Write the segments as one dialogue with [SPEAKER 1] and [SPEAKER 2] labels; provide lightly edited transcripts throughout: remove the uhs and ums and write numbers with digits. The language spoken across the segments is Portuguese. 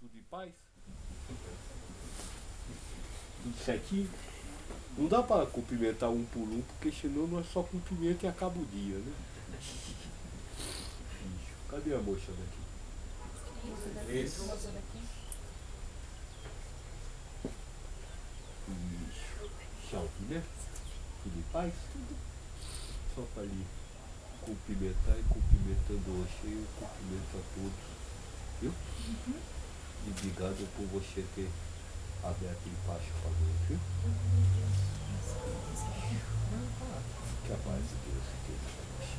[SPEAKER 1] Tudo em paz? Tudo certinho? Não dá para cumprimentar um por um, porque senão nós só cumprimentamos e acaba o dia, né? Cadê a moça daqui? Isso. Salve, né? Tudo em paz? Tudo. Só para ali cumprimentar e cumprimentando o Oxê, eu cumprimento a todos. Viu? E obrigado por você ter aberto em paz para nós, viu? Que a paz de Deus esteja com você.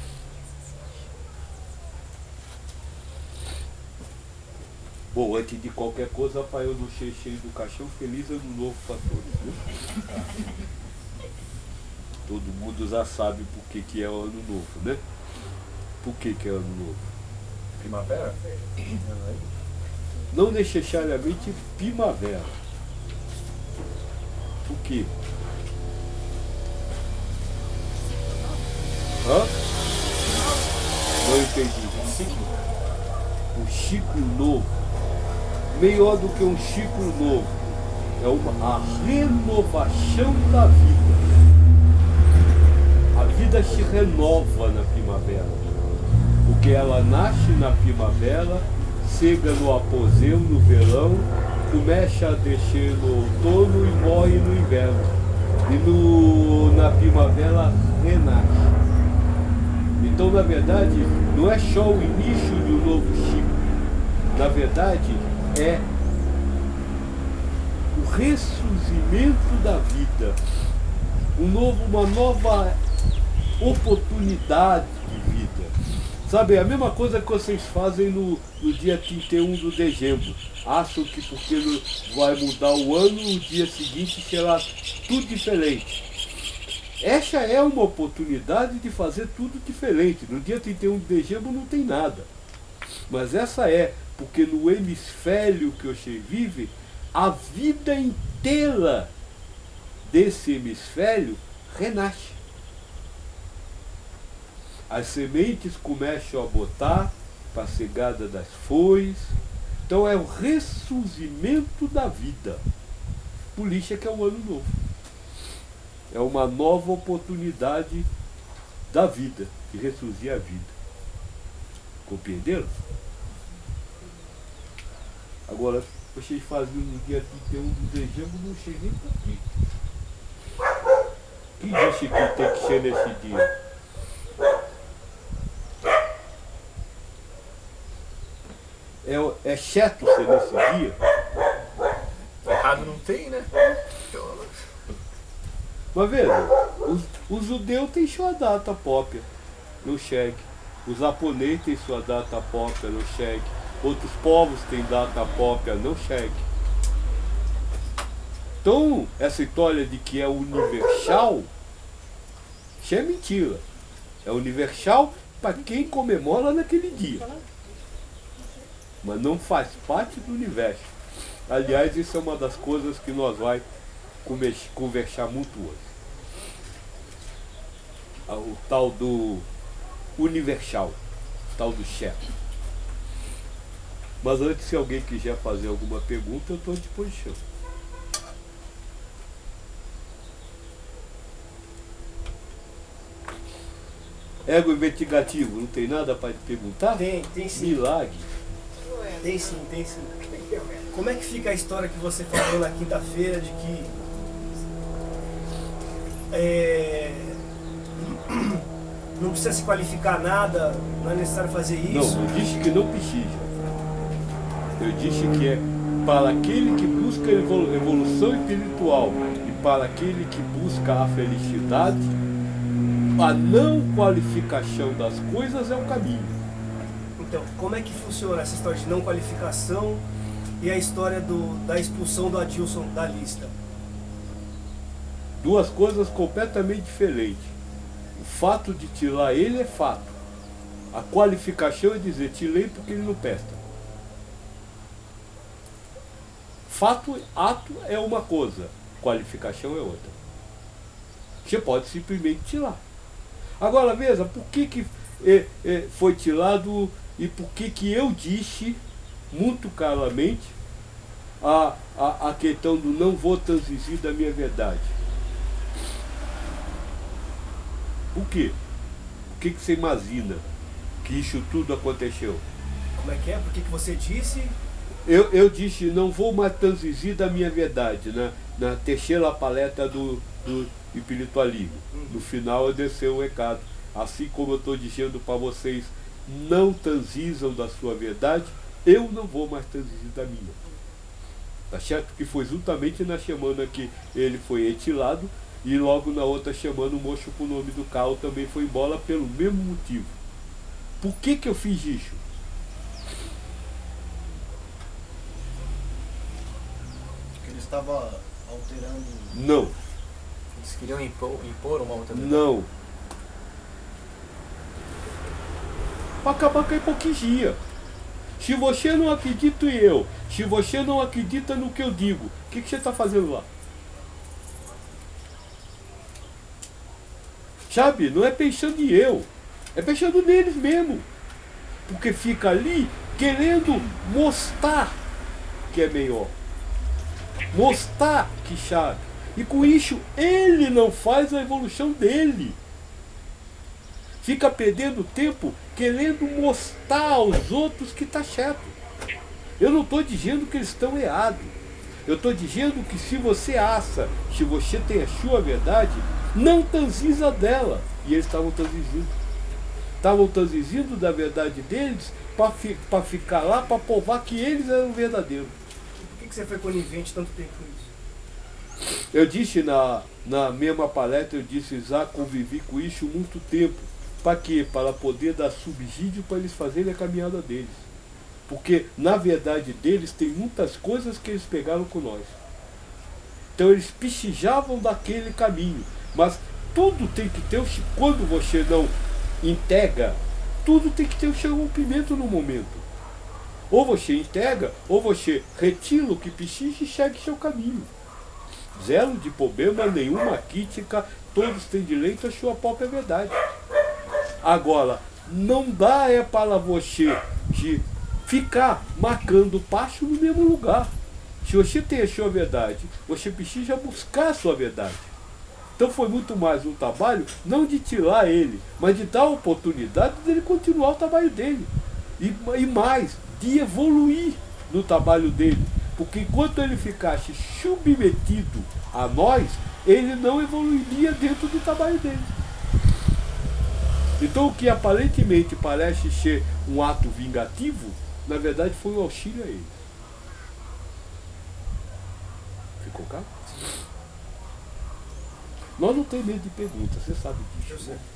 [SPEAKER 1] Bom, antes de qualquer coisa, para eu não ser cheio do caixão, feliz ano novo para todos, viu? Todo mundo já sabe por que é o ano novo, né? Por que é ano novo?
[SPEAKER 2] Primavera?
[SPEAKER 1] Não necessariamente primavera. Por quê? Hã? Não entendi. Um ciclo novo. Melhor do que um ciclo novo. É a renovação da vida. A vida se renova na primavera. Porque ela nasce na primavera, chega no apogeu no verão, começa a descer no outono e morre no inverno. E na primavera renasce. Então, na verdade, não é só o início de um novo ciclo. Na verdade, é o ressurgimento da vida. Uma nova oportunidade de vida. Sabe, a mesma coisa que vocês fazem no dia 31 de dezembro. Acham que porque vai mudar o ano, o dia seguinte será tudo diferente. Essa é uma oportunidade de fazer tudo diferente. No dia 31 de dezembro não tem nada. Mas essa é, porque no hemisfério que você vive, a vida inteira desse hemisfério renasce. As sementes começam a botar para a chegada das folhas. Então é o ressurgimento da vida. Por isso é que é um ano novo. É uma nova oportunidade da vida, de ressurgir a vida. Compreenderam? Agora, vocês faziam no dia 31 de dezembro, não sei nem por quê. Quem disse que tem que ser nesse dia? É certo ser nesse dia?
[SPEAKER 2] Errado não tem, né?
[SPEAKER 1] Mas veja, os judeus têm sua data própria no cheque. Os japoneses têm sua data própria no cheque. Outros povos têm data própria no cheque. Então, essa história de que é universal, isso é mentira. É universal para quem comemora naquele dia. Mas não faz parte do universo. Aliás, isso é uma das coisas que nós vamos conversar muito hoje. O tal do universal, o tal do chefe. Mas antes, se alguém quiser fazer alguma pergunta, eu estou à disposição. Ego investigativo, não tem nada para te perguntar?
[SPEAKER 3] Tem sim.
[SPEAKER 1] Milagre.
[SPEAKER 3] Tem sim. Como é que fica a história que você falou na quinta-feira de que não precisa se qualificar nada, não é necessário fazer isso?
[SPEAKER 1] Não, eu disse que não precisa. Eu disse que é para aquele que busca evolução espiritual e para aquele que busca a felicidade, a não qualificação das coisas é o caminho.
[SPEAKER 3] Então, como é que funciona essa história de não qualificação e a história da expulsão do Adilson da lista?
[SPEAKER 1] Duas coisas completamente diferentes. O fato de tirar ele é fato. A qualificação é dizer, tirei porque ele não presta. Fato, ato é uma coisa, qualificação é outra. Você pode simplesmente tirar. Agora veja, por que foi tirado e por que eu disse muito claramente a questão do não vou transigir da minha verdade. Por quê? Por que você imagina que isso tudo aconteceu?
[SPEAKER 3] Como é que é? Por que você disse?
[SPEAKER 1] Eu disse, não vou mais transigir da minha verdade, na terceira palestra do espiritualismo. No final eu desci o recado. Assim como eu estou dizendo para vocês, não transigam da sua verdade, eu não vou mais transigir da minha. Tá certo? Que foi justamente na semana que ele foi exilado, e logo na outra semana o moço com o nome do carro também foi embora pelo mesmo motivo. Por que eu fiz isso?
[SPEAKER 4] Porque ele estava alterando...
[SPEAKER 1] Não.
[SPEAKER 2] Eles queriam impor uma outra verdade.
[SPEAKER 1] Não. Para acabar com a hipocrisia. Se você não acredita em eu, se você não acredita no que eu digo, o que você está fazendo lá? Sabe? Não é pensando em eu, é pensando neles mesmo. Porque fica ali querendo mostrar que é melhor. Mostrar que sabe. E com isso ele não faz a evolução dele. Fica perdendo tempo querendo mostrar aos outros que está certo. Eu não estou dizendo que eles estão errados. Eu estou dizendo que se você acha, se você tem a sua verdade, não transiza dela. E eles estavam transigindo. Estavam transigindo da verdade deles para ficar lá, para provar que eles eram verdadeiros.
[SPEAKER 3] Por que você foi conivente tanto tempo com isso?
[SPEAKER 1] Eu disse na mesma palestra, eu disse, já convivi com isso muito tempo. Para quê? Para poder dar subsídio para eles fazerem a caminhada deles. Porque na verdade deles tem muitas coisas que eles pegaram com nós. Então eles precisavam daquele caminho. Mas tudo tem que ter, quando você não integra, tudo tem que ter o seu rompimento no momento. Ou você integra, ou você retira o que precisa e segue seu caminho. Zero de problema nenhuma crítica, todos têm direito à sua própria verdade. Agora, não dá para você de ficar marcando passo no mesmo lugar. Se você tem a sua verdade, você precisa buscar a sua verdade. Então foi muito mais um trabalho, não de tirar ele, mas de dar a oportunidade dele continuar o trabalho dele. E mais, de evoluir no trabalho dele. Porque enquanto ele ficasse submetido a nós, ele não evoluiria dentro do trabalho dele. Então o que aparentemente parece ser um ato vingativo, na verdade foi um auxílio a ele. Ficou claro? Nós não temos medo de perguntas, você sabe disso, né?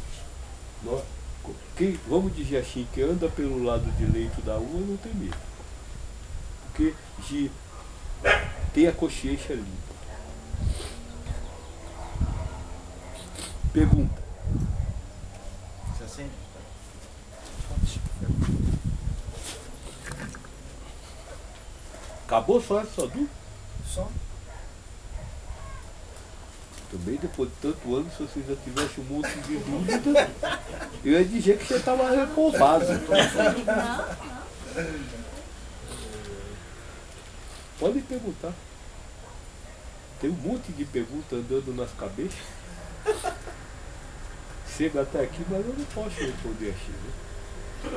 [SPEAKER 1] Vamos dizer assim, que anda pelo lado direito da rua não tem medo. Porque tem a consciência limpa. Pergunta.
[SPEAKER 4] Você acende?
[SPEAKER 1] Acabou só essa dúvida?
[SPEAKER 3] Só?
[SPEAKER 1] Também depois de tanto ano, se você já tivesse um monte de dúvida, eu ia dizer que você estava reprovado. Pode perguntar. Tem um monte de perguntas andando nas cabeças. Chega até aqui, mas eu não posso responder assim, né?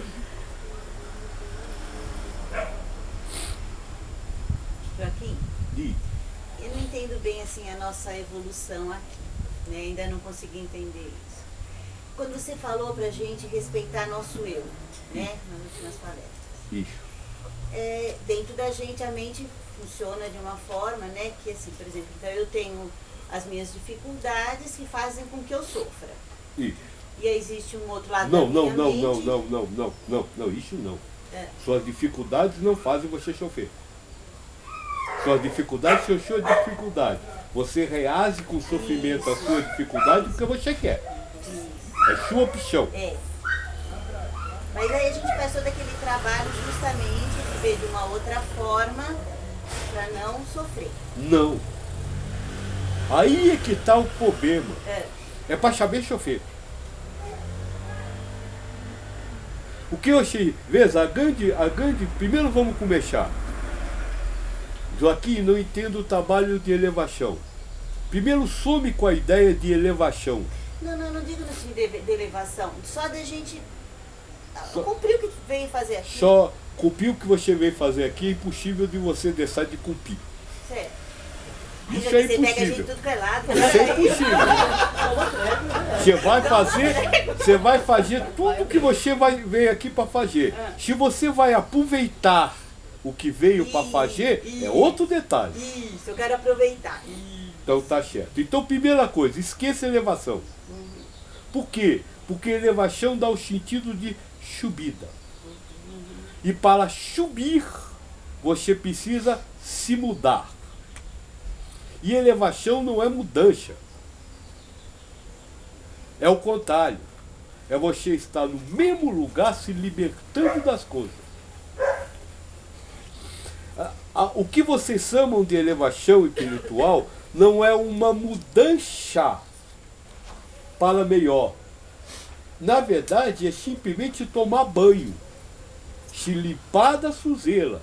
[SPEAKER 5] Joaquim,
[SPEAKER 1] Diz.
[SPEAKER 5] eu não entendo bem assim a nossa evolução aqui, né? Ainda não consegui entender isso. Quando você falou pra gente respeitar nosso eu, né? Nas últimas palestras.
[SPEAKER 1] Isso.
[SPEAKER 5] Dentro da gente a mente funciona de uma forma, né? Que assim, por exemplo, então eu tenho as minhas dificuldades que fazem com que eu sofra.
[SPEAKER 1] Isso.
[SPEAKER 5] E aí existe um outro lado
[SPEAKER 1] Não,
[SPEAKER 5] da
[SPEAKER 1] não,
[SPEAKER 5] minha
[SPEAKER 1] não,
[SPEAKER 5] mente.
[SPEAKER 1] não, isso não.
[SPEAKER 5] É.
[SPEAKER 1] Suas dificuldades não fazem você sofrer. Suas dificuldades são suas dificuldades. Você reage com o sofrimento à sua dificuldade porque você quer. É sua opção.
[SPEAKER 5] É. Mas aí a gente faz todo aquele trabalho justamente de ver de uma outra forma para não sofrer.
[SPEAKER 1] Não. Aí é que está o problema.
[SPEAKER 5] É.
[SPEAKER 1] É para saber sofrer. O que eu achei, veja, a grande, primeiro vamos começar. Joaquim, não entendo o trabalho de elevação. Primeiro some com a ideia de elevação.
[SPEAKER 5] Não digo no sentido de elevação, só da gente cumprir o que veio fazer aqui.
[SPEAKER 1] Só cumprir o que você veio fazer aqui é impossível de você deixar de cumprir.
[SPEAKER 5] Certo.
[SPEAKER 1] Isso
[SPEAKER 5] Você
[SPEAKER 1] é
[SPEAKER 5] pega a gente
[SPEAKER 1] impossível.
[SPEAKER 5] tudo pelado.
[SPEAKER 1] Isso é impossível. Você vai fazer tudo que você veio aqui para fazer. Se você vai aproveitar o que veio para fazer, é outro detalhe.
[SPEAKER 5] Isso, eu quero aproveitar.
[SPEAKER 1] Então tá certo. Então, primeira coisa, esqueça a elevação. Por quê? Porque elevação dá o sentido de subida. E para subir, você precisa se mudar. E elevação não é mudança. É o contrário. É você estar no mesmo lugar se libertando das coisas. O que vocês chamam de elevação espiritual não é uma mudança para melhor. Na verdade, é simplesmente tomar banho, se limpar da sujeira.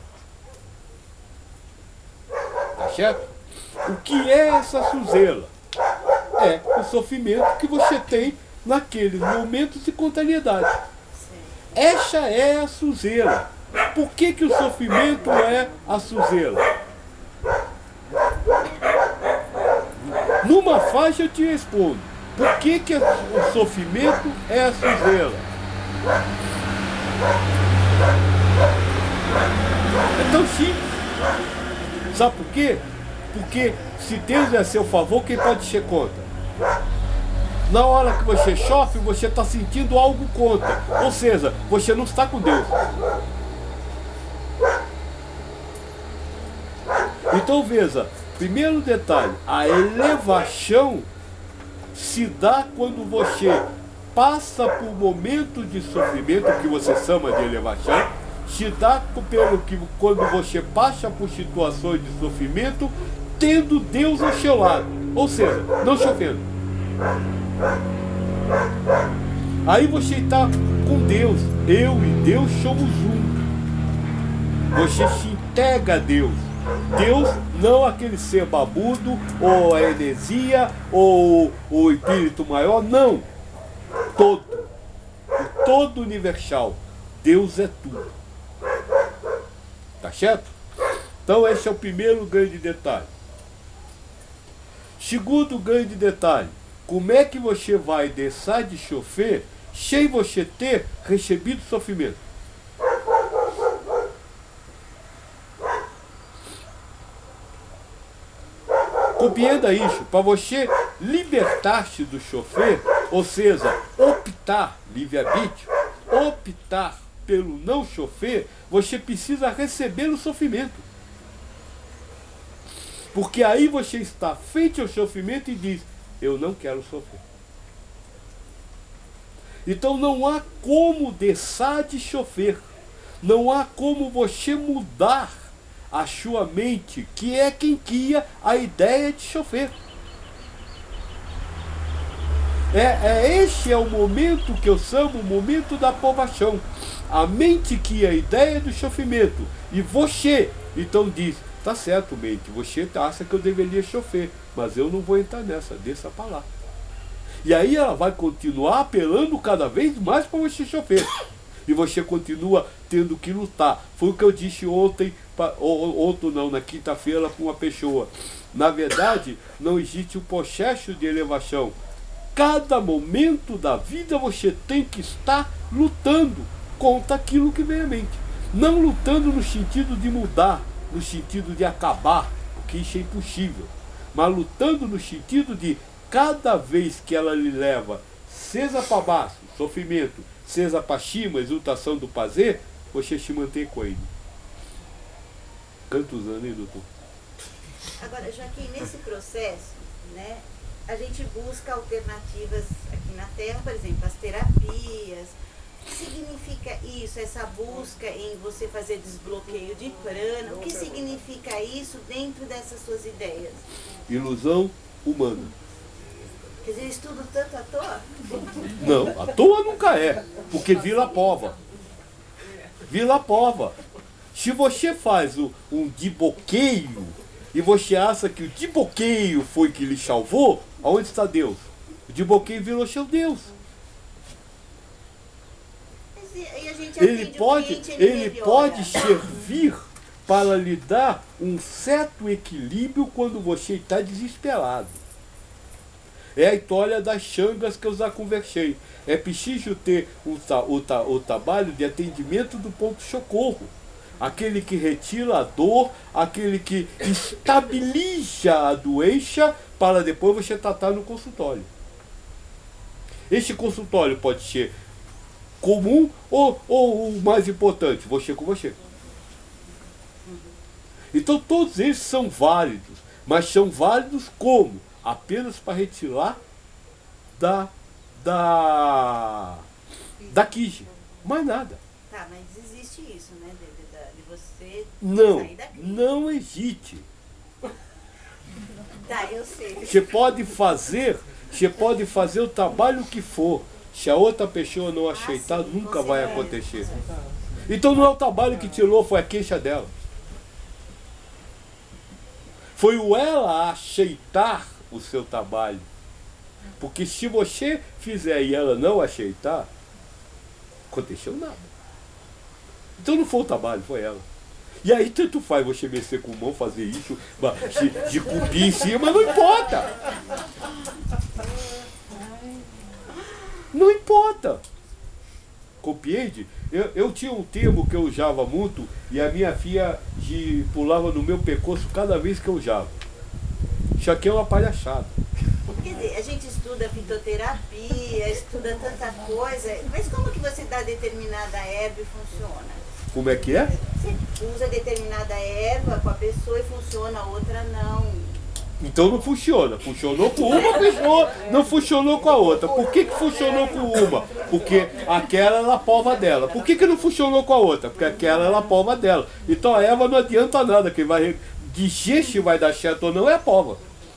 [SPEAKER 1] Tá certo? O que é essa sujeira? É o sofrimento que você tem naqueles momentos de contrariedade. Essa é a sujeira. Por que o sofrimento é a sujeira? Numa faixa eu te respondo. Por que o sofrimento é a sujeira? É tão simples. Sabe por quê? Porque se Deus é a seu favor, quem pode ser contra? Na hora que você sofre, você está sentindo algo contra. Ou seja, você não está com Deus. Então veja, primeiro detalhe, a elevação se dá quando você passa por momentos de sofrimento, que você chama de elevação, se dá quando você passa por situações de sofrimento, tendo Deus ao seu lado, ou seja, não sofrendo. Aí você está com Deus, eu e Deus somos um. Você se integra a Deus. Deus não aquele ser babudo, ou a heresia, ou o espírito maior, não. Todo. O todo universal. Deus é tudo. Tá certo? Então esse é o primeiro grande detalhe. Segundo grande detalhe, como é que você vai deixar de sofrer sem você ter recebido sofrimento? Compreenda isso, para você libertar-se do sofrer, ou seja, optar, livre-arbítrio, optar pelo não sofrer, você precisa receber o sofrimento. Porque aí você está frente ao sofrimento e diz, eu não quero sofrer. Então não há como deixar de sofrer, não há como você mudar a sua mente, que é quem cria a ideia de sofrer. Este é o momento que eu chamo o momento da aprovação. A mente cria a ideia do sofrimento. E você, então diz, tá certo, mente, você acha que eu deveria sofrer, mas eu não vou entrar nessa, deixa pra lá. E aí ela vai continuar apelando cada vez mais para você sofrer. E você continua tendo que lutar. Foi o que eu disse ontem, na quinta-feira, para uma pessoa. Na verdade, não existe um processo de elevação. Cada momento da vida você tem que estar lutando contra aquilo que vem à mente. Não lutando no sentido de mudar, no sentido de acabar, porque isso é impossível. Mas lutando no sentido de cada vez que ela lhe leva, seja para baixo, sofrimento, seja para cima, exultação do prazer, você se mantém com ele. Quantos anos, hein, doutor?
[SPEAKER 5] Agora, Joaquim, nesse processo, né, a gente busca alternativas aqui na Terra, por exemplo, as terapias. O que significa isso, essa busca em você fazer desbloqueio de prana? O que significa isso dentro dessas suas ideias?
[SPEAKER 1] Ilusão humana.
[SPEAKER 5] Quer dizer, eu estudo tanto à toa?
[SPEAKER 1] Não, à toa nunca é, porque vira prova. Vila Pova. Se você faz um diboqueio e você acha que o diboqueio foi que lhe salvou, aonde está Deus? O diboqueio virou seu Deus.
[SPEAKER 5] E a gente
[SPEAKER 1] Ele
[SPEAKER 5] atende o
[SPEAKER 1] pode,
[SPEAKER 5] cliente,
[SPEAKER 1] ele
[SPEAKER 5] melhora.
[SPEAKER 1] pode servir para lhe dar um certo equilíbrio quando você está desesperado. É a história das xangas que eu já conversei. É preciso ter o trabalho de atendimento do ponto-socorro. Aquele que retira a dor, aquele que estabiliza a doença para depois você tratar no consultório. Este consultório pode ser comum ou o mais importante, você com você. Então todos eles são válidos, mas são válidos como? Apenas para retirar da quije, mais nada.
[SPEAKER 5] Tá, mas existe isso, né? De você
[SPEAKER 1] Não,
[SPEAKER 5] sair da crise.
[SPEAKER 1] não existe.
[SPEAKER 5] Tá, eu sei.
[SPEAKER 1] Você pode fazer o trabalho que for. Se a outra pessoa não aceitar,
[SPEAKER 5] sim,
[SPEAKER 1] nunca
[SPEAKER 5] com
[SPEAKER 1] vai
[SPEAKER 5] certeza.
[SPEAKER 1] acontecer. Então não é o trabalho que tirou, foi a queixa dela. Foi o ela aceitar o seu trabalho. Porque se você fizer e ela não aceitar, aconteceu nada. Então não foi o trabalho, foi ela. E aí tanto faz você mexer com mão, fazer isso, de cupim em cima, não importa. Não importa. Compreende? Eu tinha um termo que eu usava muito e a minha filha pulava no meu pescoço cada vez que eu usava. Isso aqui é uma palhaçada.
[SPEAKER 5] Quer dizer, a gente estuda fitoterapia, estuda tanta coisa, mas como que você dá determinada erva e funciona?
[SPEAKER 1] Como é que é?
[SPEAKER 5] Você usa determinada erva com a pessoa e funciona, a outra não.
[SPEAKER 1] Então não funciona. Funcionou com uma pessoa, não funcionou com a outra. Por que funcionou com uma? Porque aquela ela pova dela. Por que não funcionou com a outra? Porque aquela ela pova dela. Então a erva não adianta nada. Quem vai dizer se vai dar certo ou não é a pova.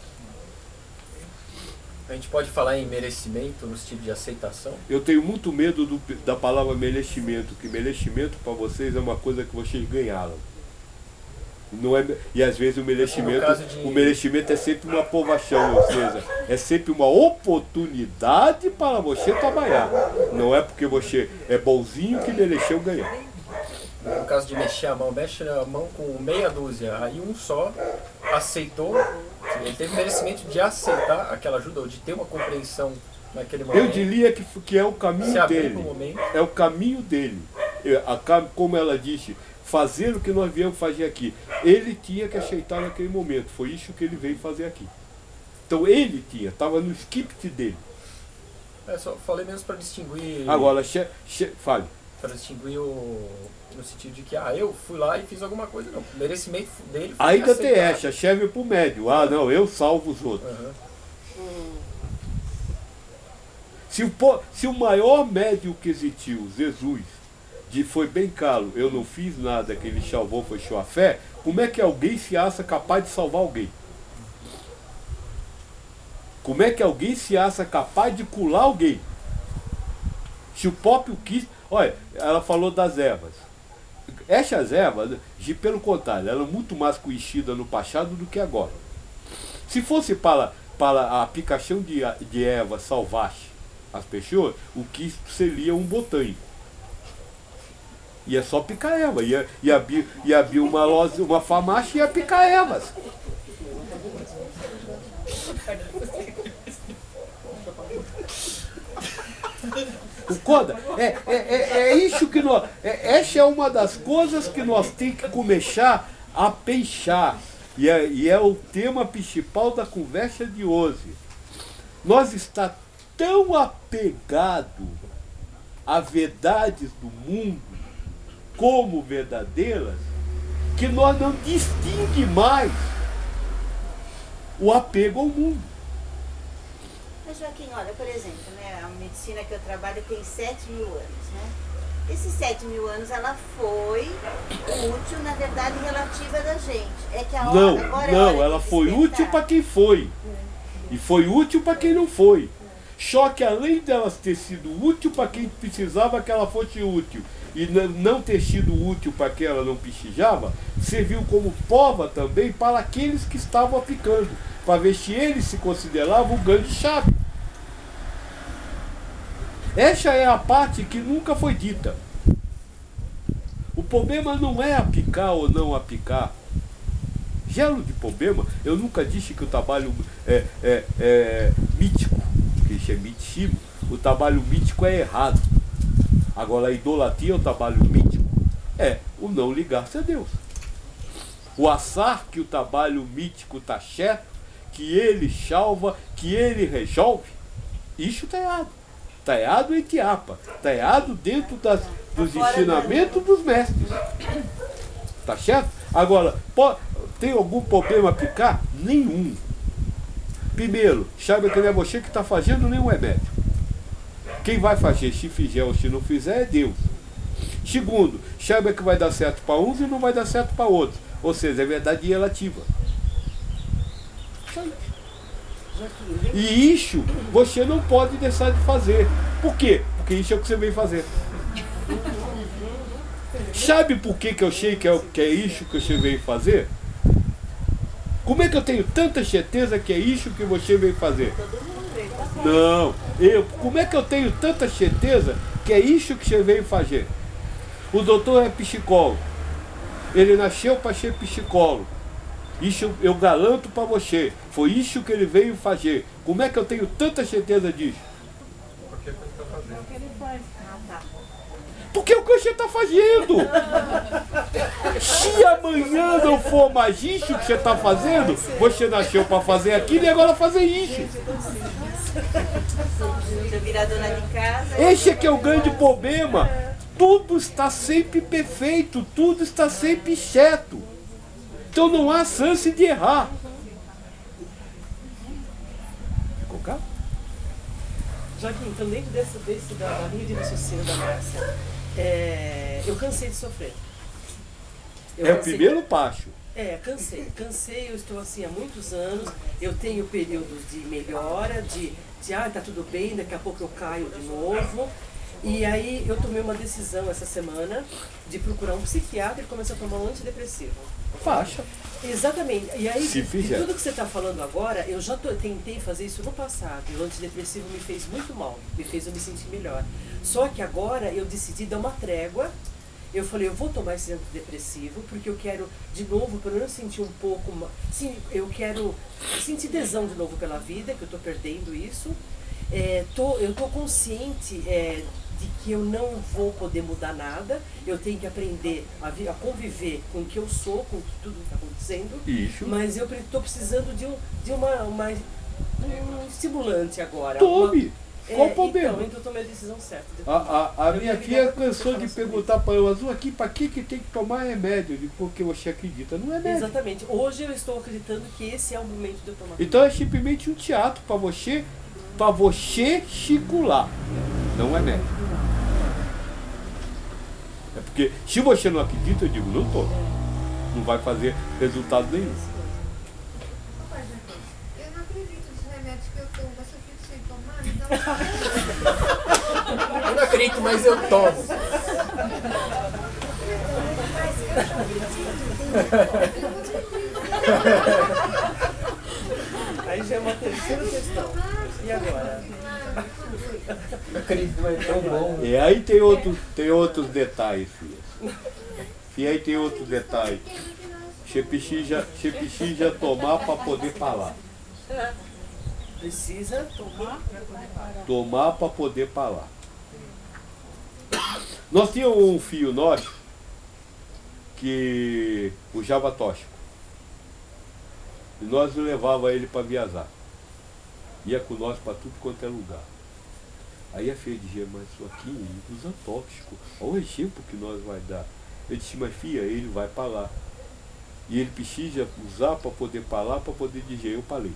[SPEAKER 2] A gente pode falar em merecimento no sentido de aceitação?
[SPEAKER 1] Eu tenho muito medo da palavra merecimento, que merecimento para vocês é uma coisa que vocês ganharam. Não é, e às vezes o merecimento é sempre uma aprovação, ou seja, é sempre uma oportunidade para você trabalhar. Não é porque você é bonzinho que mereceu ganhar.
[SPEAKER 2] No caso de mexer a mão, mexe a mão com meia dúzia, aí um só aceitou, ele teve merecimento de aceitar aquela ajuda, ou de ter uma compreensão naquele momento.
[SPEAKER 1] Eu diria que é o caminho dele.
[SPEAKER 2] Momento.
[SPEAKER 1] É o caminho dele. Como ela disse, fazer o que nós viemos fazer aqui. Ele tinha que aceitar naquele momento. Foi isso que ele veio fazer aqui. Então ele estava no script dele.
[SPEAKER 2] Só falei mesmo para distinguir.
[SPEAKER 1] Agora, fale.
[SPEAKER 2] Para distinguir no sentido de que eu fui lá e fiz alguma coisa, não. O merecimento dele foi
[SPEAKER 1] Ainda tem
[SPEAKER 2] aceitar.
[SPEAKER 1] essa, serve para o médio. Não, eu salvo os outros.
[SPEAKER 2] Uhum.
[SPEAKER 1] Se o maior médio que existiu, Jesus, foi bem claro, eu não fiz nada, que ele salvou foi sua fé, como é que alguém se acha capaz de salvar alguém? Como é que alguém se acha capaz de curar alguém? Se o próprio quis... Olha, ela falou das ervas. Essas ervas, pelo contrário, eram muito mais conhecidas no passado do que agora. Se fosse para a aplicação de ervas salvaste as pessoas, o que seria um botânico. Ia só picar erva, ia abrir uma loja, uma farmácia e ia picar ervas. Concorda? É isso que nós. Essa é uma das coisas que nós temos que começar a pensar. E é o tema principal da conversa de hoje. Nós está tão apegado a verdades do mundo como verdadeiras, que nós não distinguimos mais o apego ao mundo.
[SPEAKER 5] Mas Joaquim, olha, por exemplo, né, a medicina que eu trabalho tem 7.000 anos, né? Esses 7.000 anos ela foi útil, na verdade, relativa da gente. É que a hora, agora é hora
[SPEAKER 1] ela
[SPEAKER 5] de
[SPEAKER 1] foi
[SPEAKER 5] despertar.
[SPEAKER 1] útil para quem foi. E foi útil para quem não foi. Só que além delas ter sido útil para quem precisava que ela fosse útil e não ter sido útil para quem ela não pichijava, serviu como prova também para aqueles que estavam aplicando, para ver se eles se consideravam o grande sábio. Essa é a parte que nunca foi dita. O problema não é aplicar ou não aplicar. Gelo de problema, eu nunca disse que o trabalho é mítico, que isso é mitismo. O trabalho mítico é errado. Agora a idolatria, o trabalho mítico, é o não ligar-se a Deus. O assar que o trabalho mítico está certo, que ele salva, que ele resolve, isso está errado. Está errado em Tiapa, está errado dentro dos ensinamentos dos mestres. Está certo? Agora, tem algum problema aplicar? Nenhum. Primeiro, saiba que não é você que está fazendo nenhum remédio. Quem vai fazer, se fizer ou se não fizer, é Deus. Segundo, saiba que vai dar certo para uns e não vai dar certo para outros. Ou seja, é verdade relativa. E isso você não pode deixar de fazer. Por quê? Porque isso é o que você vem fazer. Sabe por que eu sei que é isso que você veio fazer? Como é que eu tenho tanta certeza que é isso que você veio fazer? Não, como é que eu tenho tanta certeza que é isso que você veio fazer? O doutor é psicólogo. Ele nasceu para ser psicólogo. Isso eu garanto para você. Foi isso que ele veio fazer. Como é que eu tenho tanta certeza disso? Porque é o que você está fazendo. Se amanhã não for mais isso que você está fazendo, você nasceu para fazer aquilo e agora fazer isso. Esse é que é o grande problema. Tudo está sempre perfeito, tudo está sempre certo. Então não há chance de errar. Ficou claro?
[SPEAKER 6] Joaquim, então dentro da linha de raciocínio da Márcia, eu cansei de sofrer.
[SPEAKER 1] O primeiro passo.
[SPEAKER 6] Cansei, eu estou assim há muitos anos, eu tenho períodos de melhora, tá tudo bem, daqui a pouco eu caio de novo. E aí eu tomei uma decisão essa semana de procurar um psiquiatra e começar a tomar um antidepressivo.
[SPEAKER 1] Faixa.
[SPEAKER 6] Exatamente. E aí,
[SPEAKER 1] de
[SPEAKER 6] tudo que você está falando agora, eu já tentei fazer isso no passado. O antidepressivo me fez muito mal, me fez eu me sentir melhor. Só que agora eu decidi dar uma trégua. Eu falei, eu vou tomar esse antidepressivo porque eu quero, de novo, pelo menos sentir um pouco... Sim, eu quero sentir tesão de novo pela vida, que eu estou perdendo isso. Eu estou consciente de que eu não vou poder mudar nada, eu tenho que aprender a conviver com o que eu sou, com tudo que está acontecendo.
[SPEAKER 1] Isso.
[SPEAKER 6] Mas eu estou precisando de um estimulante agora.
[SPEAKER 1] Tome! Qual o problema?
[SPEAKER 6] Então eu tomei a decisão certa.
[SPEAKER 1] A minha filha cansou de perguntar para eu, Azul, aqui, para que tem que tomar remédio? Porque você acredita, não é remédio.
[SPEAKER 6] Exatamente. Hoje eu estou acreditando que esse é o momento de eu tomar.
[SPEAKER 1] Então é simplesmente um teatro para você circular, não é médico. É porque se você não acredita, eu digo, não toma. Não vai fazer resultado nenhum.
[SPEAKER 7] Eu não acredito nos remédios que eu tomo, mas eu fico sem tomar, então...
[SPEAKER 2] Eu não acredito, mas eu tomo.
[SPEAKER 6] Aí já é uma terceira questão. E agora?
[SPEAKER 2] Eu acredito, mas é tão bom.
[SPEAKER 1] E aí tem outros detalhes, filha. E aí tem outros detalhes. Você precisa tomar para poder falar.
[SPEAKER 6] Precisa tomar para poder parar.
[SPEAKER 1] Tomar para poder falar. Nós tínhamos um filho nosso, que o Java tóxico. E nós levava ele para viajar. Ia com nós para tudo quanto é lugar. Aí a filha dizia, mas isso aqui usa tóxico. Olha o exemplo que nós vai dar. Eu disse, mas filha, ele vai para lá. E ele precisa usar para poder falar, para poder dizer, eu falei.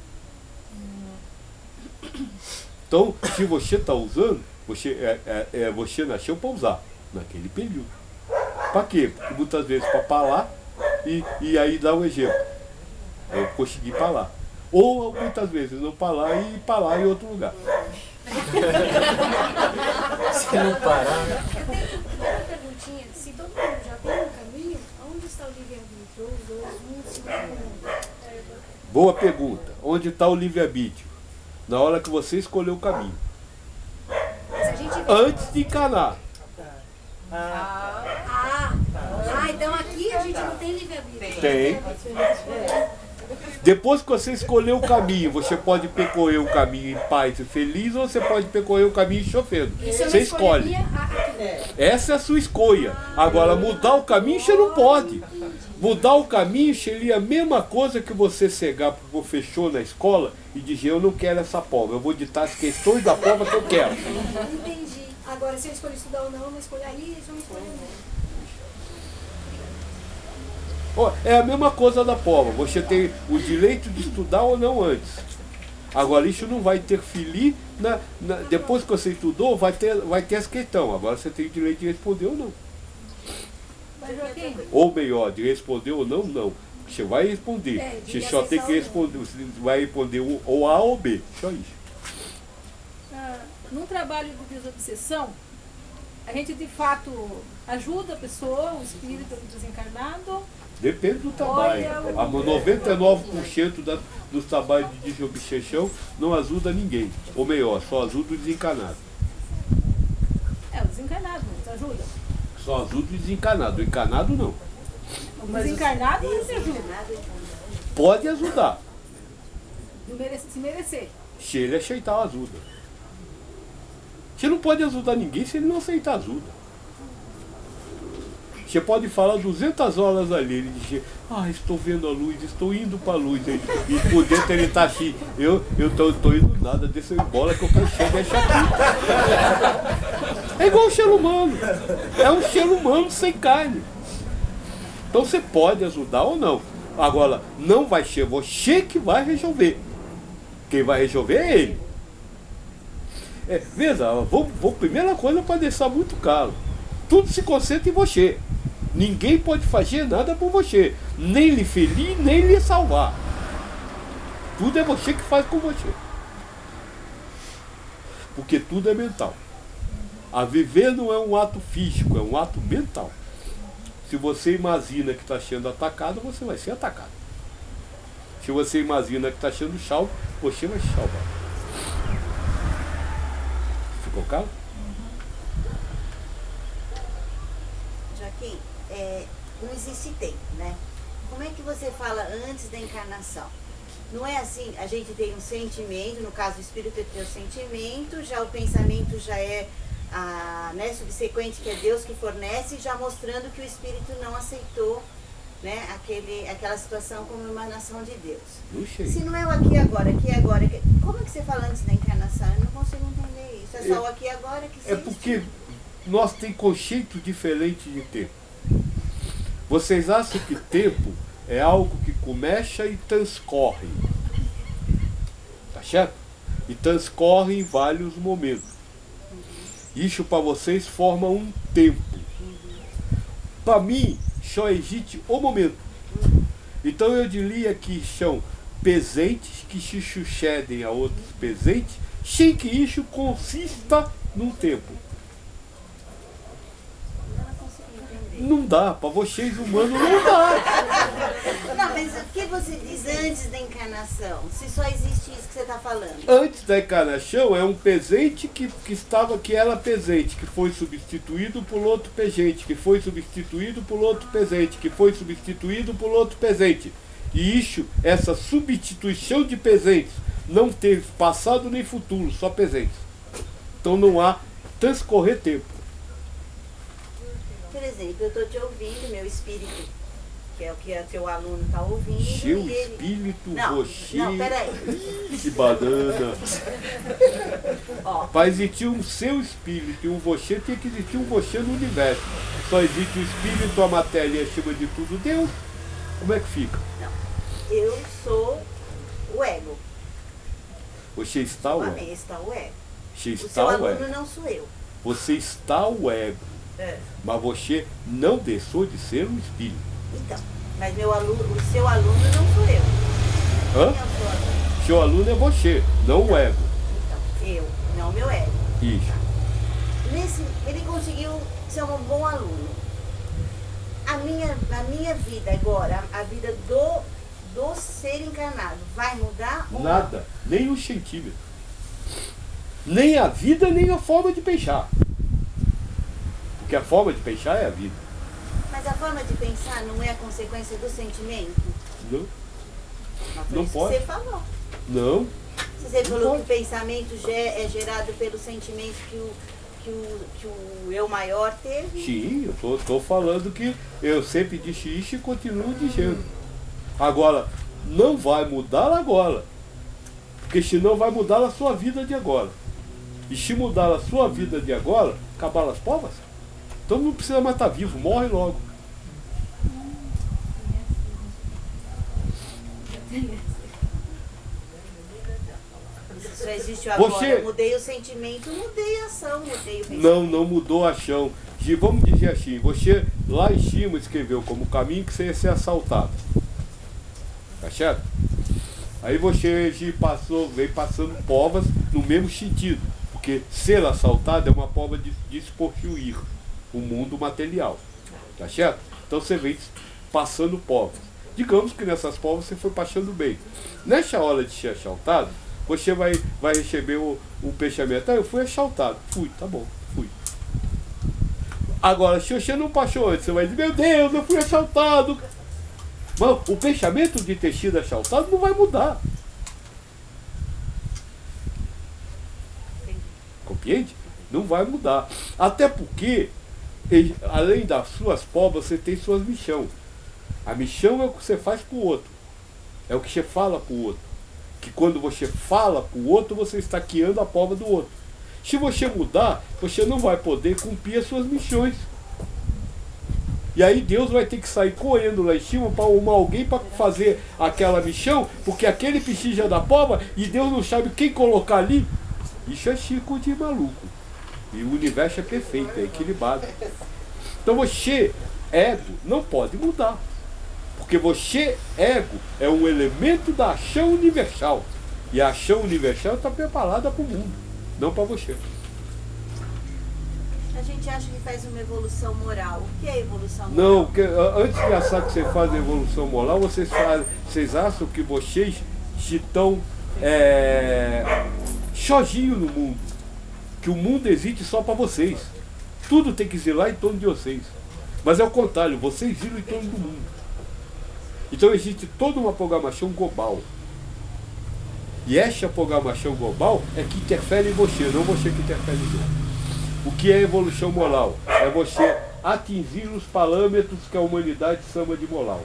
[SPEAKER 1] Então, se você está usando, você nasceu para usar, naquele período. Para quê? Porque muitas vezes para falar, e aí dá um exemplo. Eu consegui falar. Ou muitas vezes não falar e falar em outro lugar.
[SPEAKER 2] Se não parar.
[SPEAKER 7] Eu tenho uma perguntinha. Se todo mundo já tem um caminho, onde está o livre-arbítrio? Ou os dois mundos se confundem?
[SPEAKER 1] Boa pergunta. Onde está o livre-arbítrio? Na hora que você escolheu o caminho.
[SPEAKER 7] Mas a gente vê...
[SPEAKER 1] Antes de encanar.
[SPEAKER 7] Então aqui a gente não tem livre-arbítrio.
[SPEAKER 1] Tem. Depois que você escolheu o caminho, você pode percorrer o caminho em paz e feliz, ou você pode percorrer o caminho sofrendo. Você escolhe. Essa é a sua escolha. Agora, mudar o caminho, você não pode. Mudar o caminho seria a mesma coisa que você chegar para o professor na escola e dizer: eu não quero essa prova, eu vou ditar as questões da prova que eu quero.
[SPEAKER 7] Entendi. Agora, se eu escolho estudar ou não, eu não escolho isso, eu não escolho não.
[SPEAKER 1] É a mesma coisa da prova. Você tem o direito de estudar ou não antes. Agora, isso não vai interferir depois que você estudou, vai ter as questões. Agora você tem o direito de responder ou não.
[SPEAKER 7] Mas, Joaquim,
[SPEAKER 1] Ou melhor, de responder ou não, não. Você vai responder. Você só tem que responder. Você vai responder ou A ou B. Só isso.
[SPEAKER 8] Num trabalho de desobsessão, a gente de fato ajuda a pessoa, o espírito desencarnado.
[SPEAKER 1] Depende do trabalho. A 99% dos trabalhos de desobsessão não ajuda ninguém. Ou melhor, só ajuda o desencarnado.
[SPEAKER 8] O desencarnado nos ajuda.
[SPEAKER 1] Só ajuda o desencarnado. O encarnado não.
[SPEAKER 8] O desencarnado não se ajuda.
[SPEAKER 1] Pode ajudar,
[SPEAKER 8] Se merecer.
[SPEAKER 1] se ele aceitar a ajuda. Você não pode ajudar ninguém se ele não aceitar ajuda. Você pode falar 200 horas ali, ele dizer: estou vendo a luz, estou indo para a luz. E por dentro ele está assim: eu estou indo nada, deixa eu ir embora que eu quero chegar dessa aqui. É igual o ser humano. É um ser humano sem carne. Então você pode ajudar ou não. Agora, não vai ser você que vai resolver. Quem vai resolver é ele. Veja, primeira coisa para deixar muito claro: tudo se concentra em você. Ninguém pode fazer nada por você, nem lhe ferir, nem lhe salvar. Tudo é você que faz com você. Porque tudo é mental. A viver não é um ato físico, é um ato mental. Se você imagina que está sendo atacado, você vai ser atacado. Se você imagina que está sendo salvo, você vai se salvar. Ficou claro?
[SPEAKER 5] Joaquim, não existe tempo, né? Como é que você fala antes da encarnação? Não é assim, a gente tem um sentimento, no caso o espírito tem o sentimento, já o pensamento já é subsequente, que é Deus que fornece, já mostrando que o espírito não aceitou, né, aquela situação como emanação de Deus. Se não é o aqui e agora, como é que você fala antes da encarnação? Eu não consigo entender isso. É só o aqui e agora que existe.
[SPEAKER 1] É porque nós temos conceito diferente de tempo. Vocês acham que tempo é algo que começa e transcorre. Tá certo? E transcorre em vários momentos. Isso para vocês forma um tempo. Para mim, só existe o momento. Então eu diria que são presentes que se sucedem a outros presentes, sem que isso consista num tempo. Não dá, para vocês humanos não dá.
[SPEAKER 5] Não, mas o que você diz antes da encarnação? Se só existe isso que você está falando.
[SPEAKER 1] Antes da encarnação é um presente que era presente, que foi substituído por outro presente, que foi substituído por outro presente, que foi substituído por outro presente. E isso, essa substituição de presentes, não teve passado nem futuro, só presentes. Então não há transcorrer tempo.
[SPEAKER 5] Por exemplo, eu estou te ouvindo, meu espírito, que é o que o teu aluno está ouvindo.
[SPEAKER 1] Seu
[SPEAKER 5] e ele...
[SPEAKER 1] espírito,
[SPEAKER 5] Não,
[SPEAKER 1] você.
[SPEAKER 5] não, peraí.
[SPEAKER 1] Que banana.
[SPEAKER 5] Ó,
[SPEAKER 1] Para existir um seu espírito e um você, tem que existir um você no universo. Só existe o espírito, a matéria acima de tudo Deus. Como é que fica?
[SPEAKER 5] eu sou o ego.
[SPEAKER 1] Você está o ego.
[SPEAKER 5] Amém, está o ego.
[SPEAKER 1] Você
[SPEAKER 5] O
[SPEAKER 1] está
[SPEAKER 5] seu
[SPEAKER 1] o
[SPEAKER 5] aluno
[SPEAKER 1] ego.
[SPEAKER 5] não sou eu.
[SPEAKER 1] Você está o ego.
[SPEAKER 5] É.
[SPEAKER 1] Mas você não deixou de ser um espírito.
[SPEAKER 5] Então, mas o seu aluno não sou eu.
[SPEAKER 1] Hã?
[SPEAKER 5] Quem é o seu aluno?
[SPEAKER 1] Seu aluno é você, não o ego.
[SPEAKER 5] Então, eu, não o meu ego.
[SPEAKER 1] Isso.
[SPEAKER 5] Ele conseguiu ser um bom aluno. A minha vida agora, a vida do ser encarnado, vai mudar? Ou
[SPEAKER 1] Nada, nem um centímetro. Nem a vida, nem a forma de pensar. Porque a forma de pensar é a vida.
[SPEAKER 5] Mas a forma de pensar não é a consequência do sentimento?
[SPEAKER 1] Não,
[SPEAKER 5] Mas foi
[SPEAKER 1] não
[SPEAKER 5] isso que
[SPEAKER 1] pode.
[SPEAKER 5] você falou.
[SPEAKER 1] Não.
[SPEAKER 5] Você
[SPEAKER 1] Não
[SPEAKER 5] falou
[SPEAKER 1] pode.
[SPEAKER 5] que o pensamento é gerado pelo sentimento que o eu maior teve?
[SPEAKER 1] Sim, eu tô falando que eu sempre disse isso e continuo dizendo. Agora, não vai mudar agora. Porque senão vai mudar a sua vida de agora. E se mudar a sua vida de agora, acabar as provas, então não precisa mais estar vivo, morre logo.
[SPEAKER 5] Só existe o agora.
[SPEAKER 1] Você-
[SPEAKER 5] Eu mudei o sentimento, mudei a ação, mudei o pensamento.
[SPEAKER 1] Não mudou a chão. Vamos dizer assim, você lá em cima escreveu como caminho que você ia ser assaltado. Tá certo? Aí você veio passando provas no mesmo sentido. Porque ser assaltado é uma prova de despossuir o mundo material. Tá certo? Então você vem passando provas. Digamos que nessas provas você foi passando bem. Nessa hora de ser assaltado, você vai receber o pensamento. Ah, eu fui assaltado. Fui, tá bom, fui. Agora, se você não passou antes, você vai dizer, meu Deus, eu fui assaltado. Mas o pensamento de ter sido assaltado não vai mudar. Compreende? Não vai mudar. Até porque, além das suas provas, você tem suas missões. A missão é o que você faz para o outro. É o que você fala para o outro. Que quando você fala para o outro, você está guiando a prova do outro. Se você mudar, você não vai poder cumprir as suas missões. E aí Deus vai ter que sair correndo lá em cima para arrumar alguém para fazer aquela missão, porque aquele precisa da prova e Deus não sabe quem colocar ali. Isso é chico de maluco. E o universo é perfeito, é equilibrado. Então você, ego, não pode mudar. Porque você, ego, é um elemento da ação universal. E a ação universal está preparada para o mundo, não para você.
[SPEAKER 5] A gente acha que faz uma evolução moral. O que é evolução moral?
[SPEAKER 1] Não, porque, antes de achar que você faz a evolução moral, vocês acham que vocês estão sozinhos no mundo. Que o mundo existe só para vocês. Tudo tem que girar em torno de vocês. Mas é o contrário, vocês giram em torno do mundo. Então existe toda uma programação global. E essa programação global é que interfere em você, não você que interfere em você. O que é evolução moral? É você atingir os parâmetros que a humanidade chama de moral.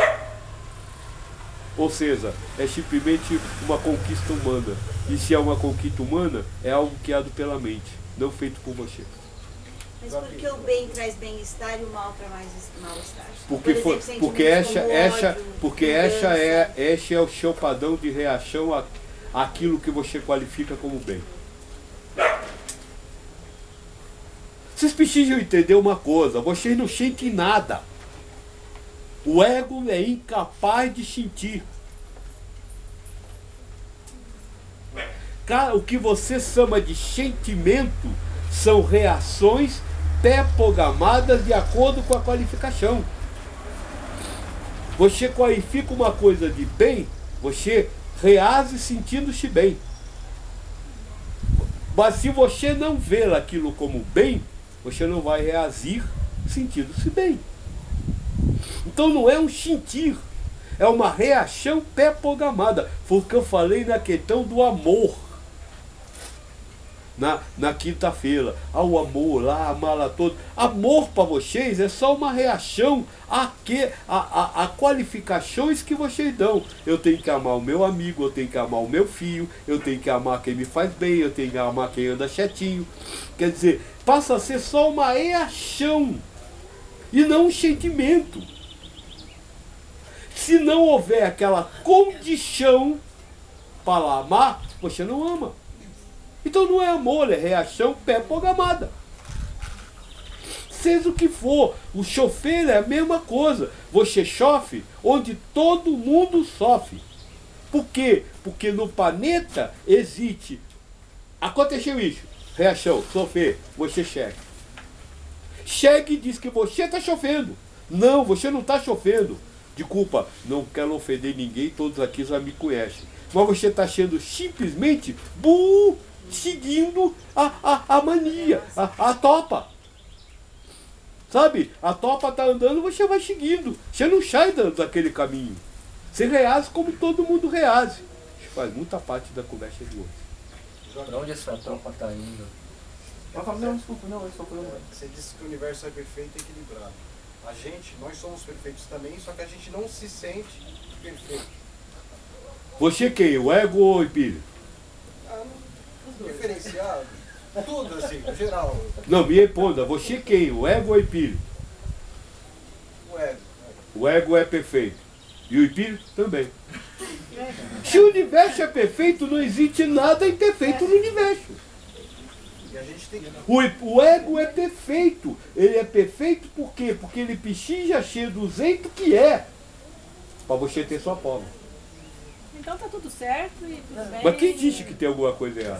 [SPEAKER 1] Ou seja, é simplesmente uma conquista humana. E se é uma conquista humana, é algo criado pela mente, não feito por você.
[SPEAKER 5] Mas por que o bem traz bem-estar e o mal traz mal-estar?
[SPEAKER 1] Porque esse é o seu padrão de reação àquilo que você qualifica como bem. Vocês precisam entender uma coisa, vocês não sentem nada. O ego é incapaz de sentir. O que você chama de sentimento são reações pré-programadas de acordo com a qualificação. Você qualifica uma coisa de bem, você reage sentindo-se bem. Mas se você não vê aquilo como bem, você não vai reagir sentindo-se bem. Então não é um sentir, é uma reação pré-programada. Foi o que eu falei na questão do amor. Na quinta-feira, o amor lá, amar todo. Amor para vocês é só uma reação a qualificações que vocês dão. Eu tenho que amar o meu amigo, eu tenho que amar o meu filho, eu tenho que amar quem me faz bem, eu tenho que amar quem anda chatinho. Quer dizer, passa a ser só uma reação e não um sentimento. Se não houver aquela condição para amar, você não ama. Então não é amor, é reação pré-programada. Seja o que for, o chofer é a mesma coisa. Você sofre onde todo mundo sofre. Por quê? Porque no planeta existe Aconteceu isso. Reação, sofrer, você chegue. Chegue e diz que você está chovendo. Não, você não está chovendo. Desculpa, não quero ofender ninguém, todos aqui já me conhecem. Mas você está sendo simplesmente seguindo a mania, a topa. Sabe? A topa está andando, você vai seguindo. Você não sai daquele caminho. Você reage como todo mundo reage. Isso faz muita parte da conversa de hoje.
[SPEAKER 2] Pra onde essa tropa tá indo?
[SPEAKER 9] Não, desculpa, não, eu só falando.
[SPEAKER 4] Você disse que o universo é perfeito e equilibrado. A gente, nós somos perfeitos também, só que a gente não se sente perfeito.
[SPEAKER 1] Você quem? O ego ou o espírito?
[SPEAKER 4] Diferenciado. Tudo assim, no geral.
[SPEAKER 1] Não, me responda. Você quem? O ego ou o espírito?
[SPEAKER 4] O ego.
[SPEAKER 1] O ego é perfeito. E o espírito também. Se o universo é perfeito, não existe nada imperfeito no universo.
[SPEAKER 4] E a gente tem que...
[SPEAKER 1] O ego é perfeito. Ele é perfeito por quê? Porque ele precisa ser do jeito que é. Para você ter sua forma.
[SPEAKER 8] Então tá tudo certo e tudo bem.
[SPEAKER 1] Mas quem disse que tem alguma coisa errada?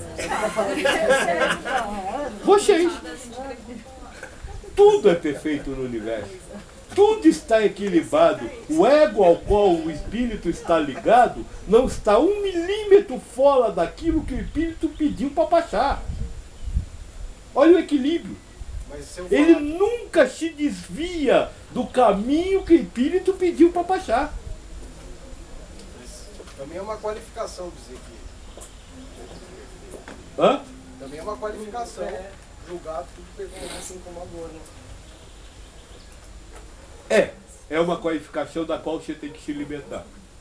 [SPEAKER 8] Então,
[SPEAKER 1] Vocês. Tudo é perfeito no universo. Tudo está equilibrado. O ego ao qual o espírito está ligado não está 1 milímetro fora daquilo que o espírito pediu para baixar. Olha o equilíbrio.
[SPEAKER 4] Mas se eu
[SPEAKER 1] Ele
[SPEAKER 4] falar-
[SPEAKER 1] nunca se desvia do caminho que o espírito pediu para baixar.
[SPEAKER 4] Também é uma qualificação dizer que...
[SPEAKER 1] Hã?
[SPEAKER 4] Também é uma qualificação julgar tudo perfeito.
[SPEAKER 6] Assim como agora.
[SPEAKER 1] É uma qualificação da qual você tem que se libertar.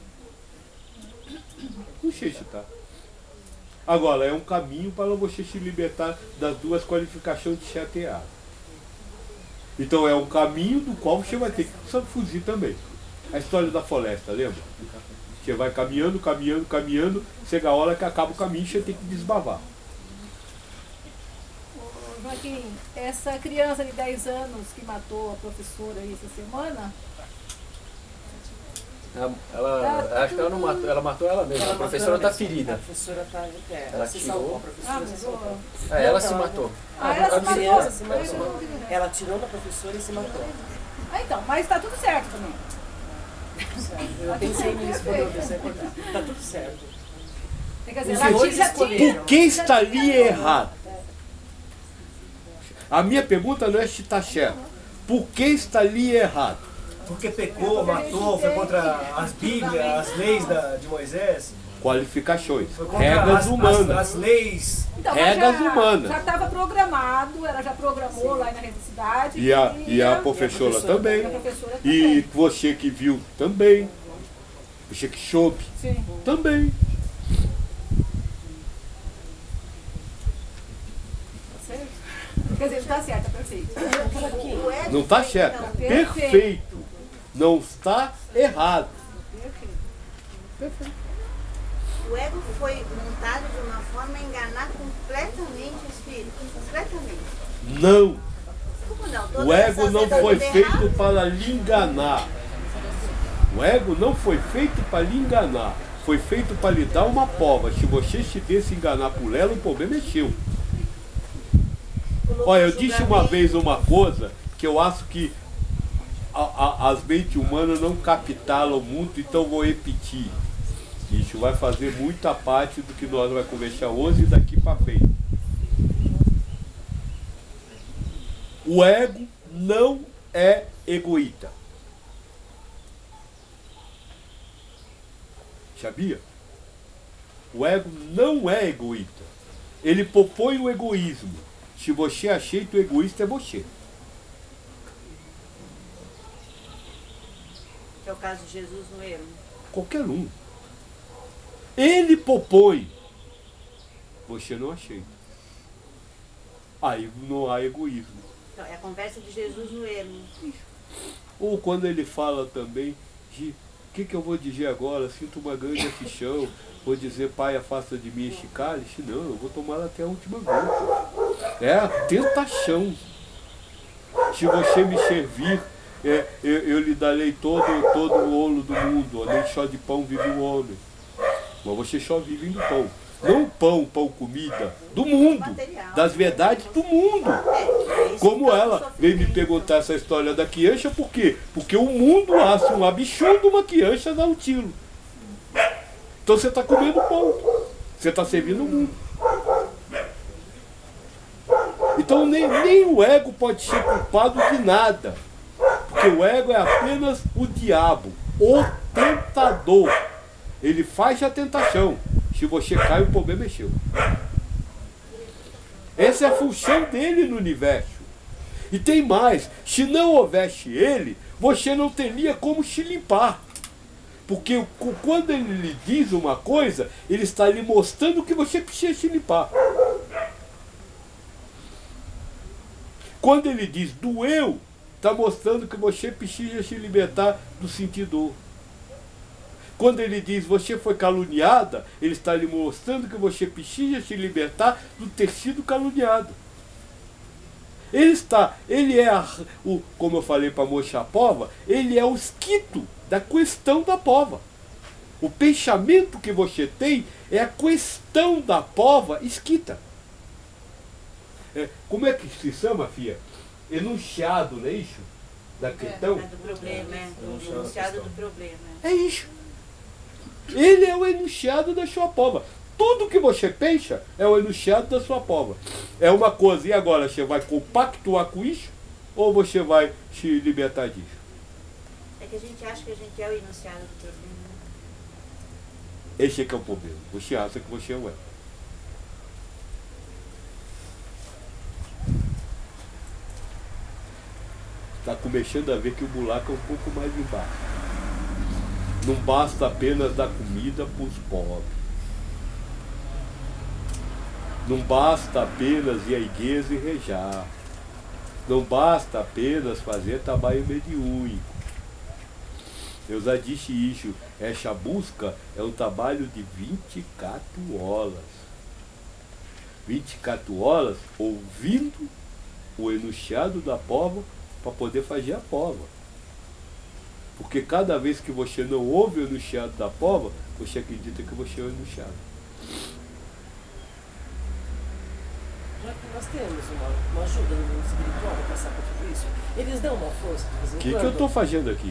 [SPEAKER 1] Não sei se tá. Agora, é um caminho para você se libertar das duas qualificações de certo e errado. Então é um caminho do qual você vai ter que fugir também. A história da floresta, lembra? Você vai caminhando, caminhando, caminhando, chega a hora que acaba o caminho, você tem que desbavar.
[SPEAKER 8] Joaquim, essa criança de 10 anos que matou a professora aí essa semana,
[SPEAKER 2] Acho que ela não matou, ela matou ela mesma. A professora tá ferida.
[SPEAKER 6] A professora tá.
[SPEAKER 2] Ela
[SPEAKER 6] se
[SPEAKER 2] tirou.
[SPEAKER 6] salvou, a professora se salvou.
[SPEAKER 2] Ela se matou.
[SPEAKER 8] ela se
[SPEAKER 6] criança
[SPEAKER 8] matou.
[SPEAKER 6] se matou. Ela tirou da professora e se matou.
[SPEAKER 8] Então, mas tá tudo certo também.
[SPEAKER 6] Eu pensei nisso quando eu pensei acordar. Tá tudo certo.
[SPEAKER 8] Quer dizer,
[SPEAKER 6] Os
[SPEAKER 8] ela
[SPEAKER 6] senhores
[SPEAKER 8] já tinha.
[SPEAKER 1] Por que estaria errado? A minha pergunta não é se está certo. Por que estaria errado?
[SPEAKER 3] Porque pecou, matou, foi contra as Bíblias, as leis de Moisés.
[SPEAKER 1] Qualificações.
[SPEAKER 3] Foi contra
[SPEAKER 1] Regras humanas.
[SPEAKER 3] as leis.
[SPEAKER 8] Então, mas
[SPEAKER 1] Regras humanas.
[SPEAKER 8] Já estava programado, ela já programou lá na cidade.
[SPEAKER 1] E a professora também.
[SPEAKER 8] E a professora
[SPEAKER 1] E
[SPEAKER 8] também.
[SPEAKER 1] você que viu também. Você que soube
[SPEAKER 8] Sim.
[SPEAKER 1] também.
[SPEAKER 8] Tá certo? Quer dizer, tá certo, tá perfeito.
[SPEAKER 5] O ego
[SPEAKER 1] Não está
[SPEAKER 5] foi,
[SPEAKER 1] certo.
[SPEAKER 5] então,
[SPEAKER 1] Perfeito. Não está errado.
[SPEAKER 5] O ego foi montado de uma forma a enganar completamente o espírito. Completamente.
[SPEAKER 1] Não.
[SPEAKER 5] Como não? Todas
[SPEAKER 1] O ego
[SPEAKER 5] essas
[SPEAKER 1] não
[SPEAKER 5] leis
[SPEAKER 1] foi
[SPEAKER 5] tudo
[SPEAKER 1] feito
[SPEAKER 5] errado?
[SPEAKER 1] para lhe enganar. O ego não foi feito para lhe enganar. Foi feito para lhe dar uma prova. Se você se deixa enganar por ela, o problema é seu. Olha, eu disse uma vez uma coisa que eu acho que as mentes humanas não captaram muito, então vou repetir. Isso vai fazer muita parte do que nós vamos conversar hoje e daqui para frente. O ego não é egoísta. Sabia? O ego não é egoísta. Ele propõe o egoísmo. Se você aceita o egoísta, é você.
[SPEAKER 5] Que é o caso de Jesus no erro.
[SPEAKER 1] Qualquer um. Ele propõe. Você não aceita. Aí não há egoísmo.
[SPEAKER 5] Então, é a conversa de Jesus no erro.
[SPEAKER 1] Ou quando ele fala também de o que eu vou dizer agora? Sinto uma grande aflição. Vou dizer, Pai, afasta de mim este cálice? Não, eu vou tomar até a última gota. É a tentação. Se você me servir, eu lhe darei todo o ouro do mundo. Nem só de pão vive o homem. Mas você só vive do pão. Não pão comida, do mundo, das verdades do mundo. Como ela veio me perguntar essa história da quiancha, por quê? Porque o mundo acha um bichão de uma quiancha dá um tiro. Então você está comendo pão, você está servindo o mundo. Então nem o ego pode ser culpado de nada, porque o ego é apenas o diabo, o tentador. Ele faz a tentação. Se você cai, o problema é seu. Essa é a função dele no universo. E tem mais, se não houvesse ele, você não teria como se limpar. Porque quando ele lhe diz uma coisa, ele está lhe mostrando que você precisa se limpar. Quando ele diz doeu, está mostrando que você precisa se libertar do sentir dor. Quando ele diz você foi caluniada, ele está lhe mostrando que você precisa se libertar do ter sido caluniado. Ele é, como eu falei para a moça pova, ele é o esquito da questão da pova. O pensamento que você tem é a questão da pova esquita. Como é que se chama, filha? Enunciado, não é isso? Da questão?
[SPEAKER 5] Do problema, do enunciado do problema.
[SPEAKER 1] É isso. Ele é o enunciado da sua pova. Tudo que você pensa é o enunciado da sua pova. É uma coisa, e agora você vai compactuar com isso? Ou você vai se libertar disso?
[SPEAKER 5] É que a gente acha que a gente é o enunciado do problema.
[SPEAKER 1] Esse é que é o problema. Você acha que você é o ego. Está começando a ver que o buraco é um pouco mais embaixo. Não basta apenas dar comida para os pobres. Não basta apenas ir à igreja e rejar. Não basta apenas fazer trabalho mediúnico. Eu já disse isso. Essa busca é um trabalho de 24 horas. 24 horas ouvindo o enunciado da pova para poder fazer a pova. Porque cada vez que você não ouve o enunciado da pova, você acredita que você é o enunciado.
[SPEAKER 6] Já que nós temos uma ajuda no mundo espiritual para passar por tudo isso, eles dão uma força de vez em quando.
[SPEAKER 1] O que eu estou fazendo aqui?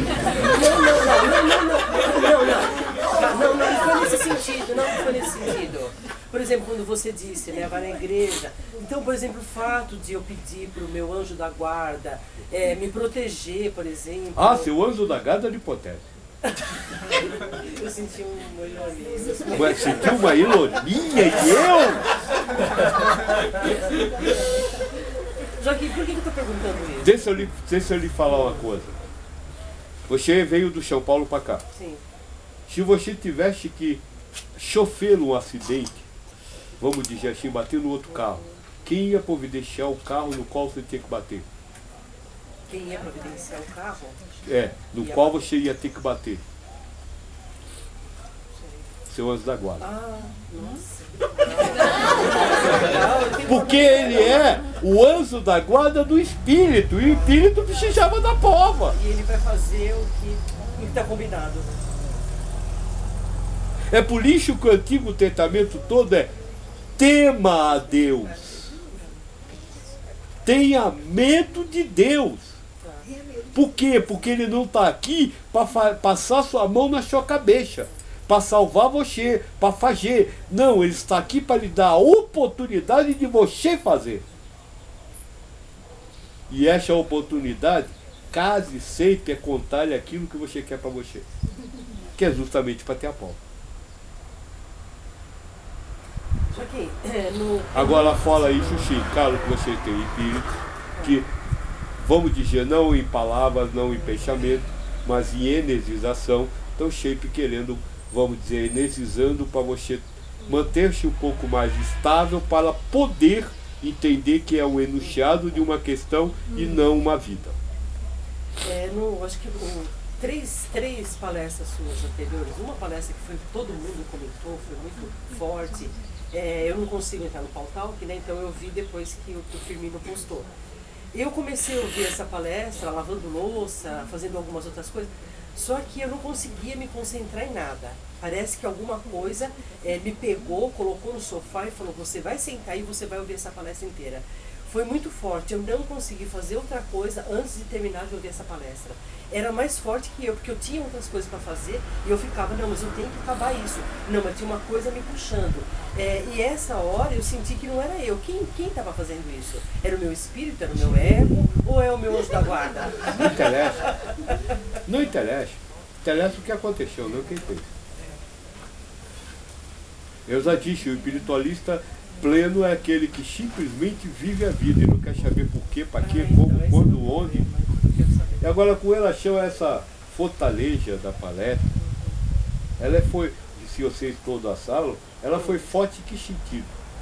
[SPEAKER 6] Não foi nesse sentido, não foi nesse sentido. Por exemplo, quando você disse, né, vai na igreja. Então, por exemplo, o fato de eu pedir para o meu anjo da guarda me proteger, por exemplo.
[SPEAKER 1] Ah, seu anjo da guarda lhe protege.
[SPEAKER 6] Eu senti uma ironia.
[SPEAKER 1] Sentiu uma ironia e eu?
[SPEAKER 6] Joaquim, por que eu estou perguntando isso?
[SPEAKER 1] Deixa eu lhe falar uma coisa. Você veio do São Paulo para cá.
[SPEAKER 6] Sim.
[SPEAKER 1] Se você tivesse que sofrer um acidente, vamos dizer assim, bater no outro carro, quem ia providenciar o carro no qual você tinha que bater?
[SPEAKER 6] Quem ia providenciar o carro?
[SPEAKER 1] No qual você ia ter que bater. Seu anjo da guarda.
[SPEAKER 6] Ah, nossa.
[SPEAKER 1] Porque ele é o anjo da guarda do espírito, e o espírito precisava da prova.
[SPEAKER 6] E ele vai fazer o que está combinado.
[SPEAKER 1] É por isso que o Antigo Testamento todo é: tema a Deus. Tenha medo de Deus. Por quê? Porque ele não está aqui para passar sua mão na sua cabeça, para salvar você, para fazer. Não, ele está aqui para lhe dar a oportunidade de você fazer. E essa oportunidade, quase sempre, é contar-lhe aquilo que você quer para você, que é justamente para ter a prova.
[SPEAKER 6] Joaquim,
[SPEAKER 1] Agora fala isso, sim, claro que você tem espírito, que, vamos dizer, não em palavras, não em pensamento, mas em energização, estão sempre querendo, vamos dizer, energizando para você manter-se um pouco mais estável para poder entender que é um enunciado de uma questão e não uma vida.
[SPEAKER 6] Acho que três palestras suas anteriores, uma palestra que todo mundo comentou, foi muito forte. Eu não consigo entrar no Pautalk, né? Então eu vi depois que o Firmino postou. Eu comecei a ouvir essa palestra lavando louça, fazendo algumas outras coisas. Só que eu não conseguia me concentrar em nada. Parece que alguma coisa me pegou, colocou no sofá e falou, você vai sentar e você vai ouvir essa palestra inteira. Foi muito forte, eu não consegui fazer outra coisa antes de terminar de ouvir essa palestra. Era mais forte que eu, porque eu tinha outras coisas para fazer e eu ficava, não, mas eu tenho que acabar isso. Não, mas tinha uma coisa me puxando. E essa hora eu senti que não era eu. Quem estava fazendo isso? Era o meu espírito, era o meu ego ou é o meu anjo da guarda?
[SPEAKER 1] Não interessa. Não interessa. Interessa o que aconteceu, não quem fez. Eu já disse, o espiritualista pleno é aquele que simplesmente vive a vida e não quer saber por quê, para quê, como, quando, onde. E agora, com relação a essa fortaleza da palestra, ela foi, se vocês todos assalam, ela foi forte em que sentido?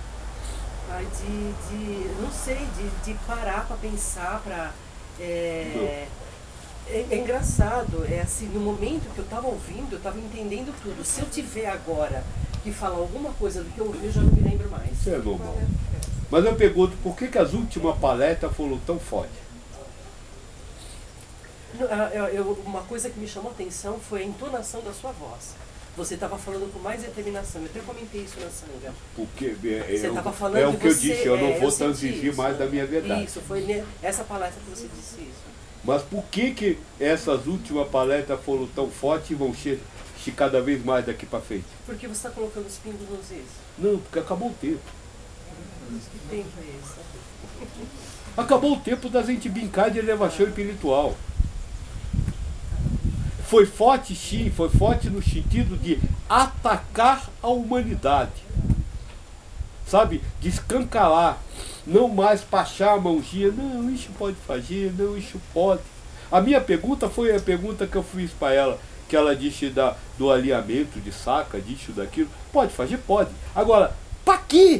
[SPEAKER 6] Não sei, de parar para pensar, para... É engraçado, assim, no momento que eu estava ouvindo, eu estava entendendo tudo. Se eu tiver agora que falar alguma coisa do que eu ouvi, eu já não me lembro mais.
[SPEAKER 1] Isso é normal. Mas eu pergunto, por que as últimas palestras foram tão fortes?
[SPEAKER 6] Uma coisa que me chamou a atenção foi a entonação da sua voz. Você estava falando com mais determinação. Eu até comentei isso na Sangha.
[SPEAKER 1] Porque
[SPEAKER 6] você estava falando
[SPEAKER 1] é o que eu
[SPEAKER 6] você,
[SPEAKER 1] disse, eu não vou
[SPEAKER 6] senti
[SPEAKER 1] transigir
[SPEAKER 6] isso.
[SPEAKER 1] mais da minha verdade.
[SPEAKER 6] Isso, foi essa palestra que você disse isso.
[SPEAKER 1] Mas por que essas últimas palestras foram tão fortes e vão ser cada vez mais daqui para frente?
[SPEAKER 6] Porque você está colocando os pingos nos is.
[SPEAKER 1] Não, porque acabou o tempo.
[SPEAKER 6] Que tempo é esse?
[SPEAKER 1] Acabou o tempo da gente brincar de elevação espiritual. Foi forte, sim, foi forte no sentido de atacar a humanidade. Sabe? De escancarar. Não mais passar a mãozinha. Não, isso pode fazer, não, isso pode. A minha pergunta foi a pergunta que eu fiz para ela, que ela disse do alinhamento de saca, disso, daquilo. Pode fazer? Pode. Agora, para quê?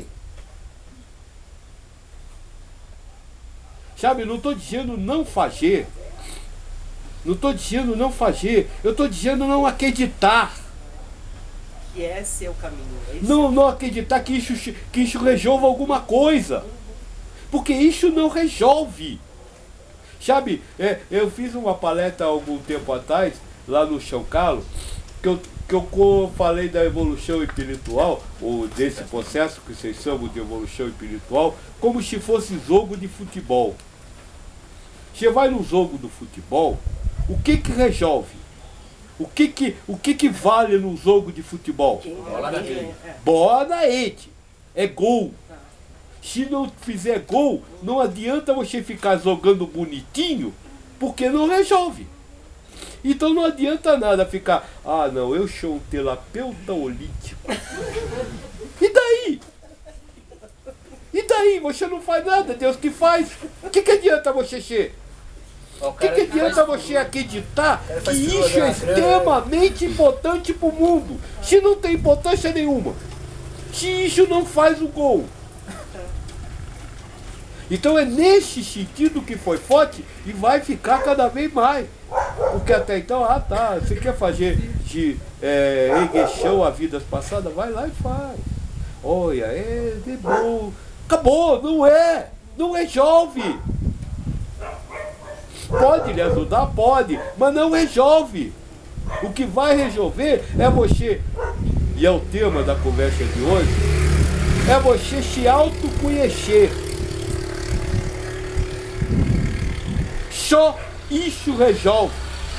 [SPEAKER 1] Sabe, não estou dizendo não fazer. Não estou dizendo não fazer. Eu estou dizendo não acreditar.
[SPEAKER 6] Que esse é o caminho.
[SPEAKER 1] Não acreditar que isso resolva alguma coisa. Porque isso não resolve. Sabe, eu fiz uma palestra há algum tempo atrás, lá no São Carlos, que eu falei da evolução espiritual, ou desse processo que vocês chamam de evolução espiritual, como se fosse jogo de futebol. Você vai no jogo do futebol, o que resolve? O que vale no jogo de futebol?
[SPEAKER 2] Bola na rede.
[SPEAKER 1] Bola na rede. É gol. Se não fizer gol, não adianta você ficar jogando bonitinho, porque não resolve. Então não adianta nada ficar, não, eu sou um terapeuta holístico. E daí? E daí? Você não faz nada, Deus que faz. O que adianta você ser? O que adianta você acreditar que isso é extremamente importante para o mundo, se não tem importância nenhuma? Se isso não faz o gol. Então é nesse sentido que foi forte e vai ficar cada vez mais. Porque até então, você quer fazer de regressão a vidas passadas? Vai lá e faz. Olha, de bom. Acabou, não resolve. Pode lhe ajudar? Pode, mas não resolve. O que vai resolver é você, e é o tema da conversa de hoje, é você se autoconhecer. Só isso resolve.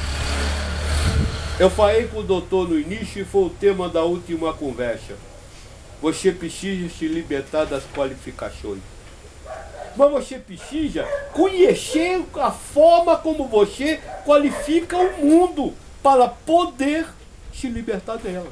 [SPEAKER 1] Eu falei com o doutor no início e foi o tema da última conversa. Você precisa se libertar das qualificações. Mas você precisa conhecer a forma como você qualifica o mundo para poder se libertar delas.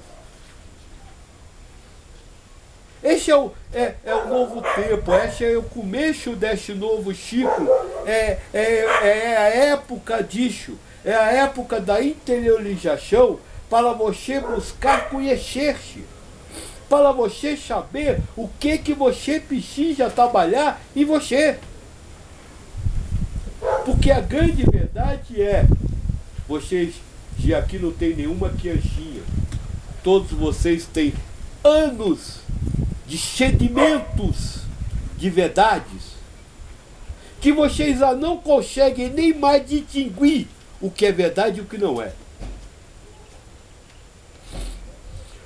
[SPEAKER 1] Esse é o novo tempo, esse é o começo desse novo ciclo, é a época disso, é a época da interiorização para você buscar conhecer-se, para você saber o que você precisa trabalhar em você. Porque a grande verdade é, vocês, de aqui não tem nenhuma criancinha, todos vocês têm anos de sedimentos de verdades que vocês já não conseguem nem mais distinguir o que é verdade e o que não é.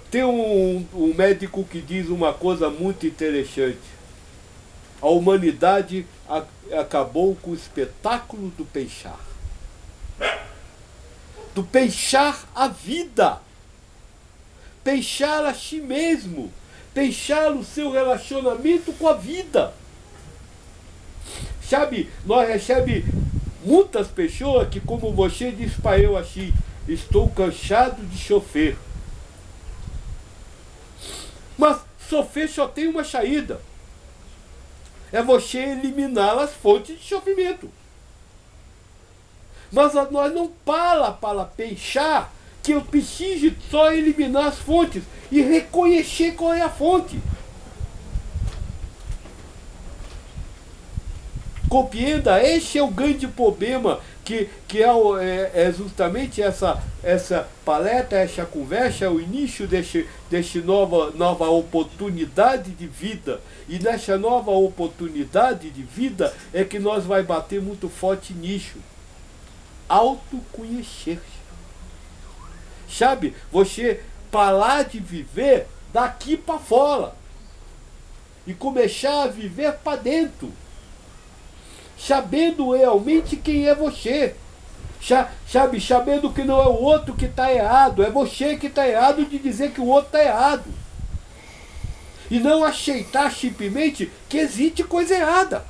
[SPEAKER 1] Tem um médico que diz uma coisa muito interessante. A humanidade acabou com o espetáculo do pensar. Do pensar a vida. Pensar a si mesmo. Pensar o seu relacionamento com a vida. Sabe, nós recebemos muitas pessoas que, como você diz para eu assim, estou cansado de sofrer. Mas sofrer só tem uma saída. É você eliminar as fontes de sofrimento. Mas nós não para pensar que eu preciso só eliminar as fontes e reconhecer qual é a fonte. Compreenda, esse é o grande problema que é justamente essa palestra, essa conversa, é o início desse nova oportunidade de vida. E nessa nova oportunidade de vida é que nós vai bater muito forte nisso. Autoconhecer-se. Sabe, você parar de viver daqui para fora e começar a viver para dentro. Sabendo realmente quem é você. Sabe, sabendo que não é o outro que está errado, é você que está errado de dizer que o outro está errado. E não aceitar simplesmente que existe coisa errada.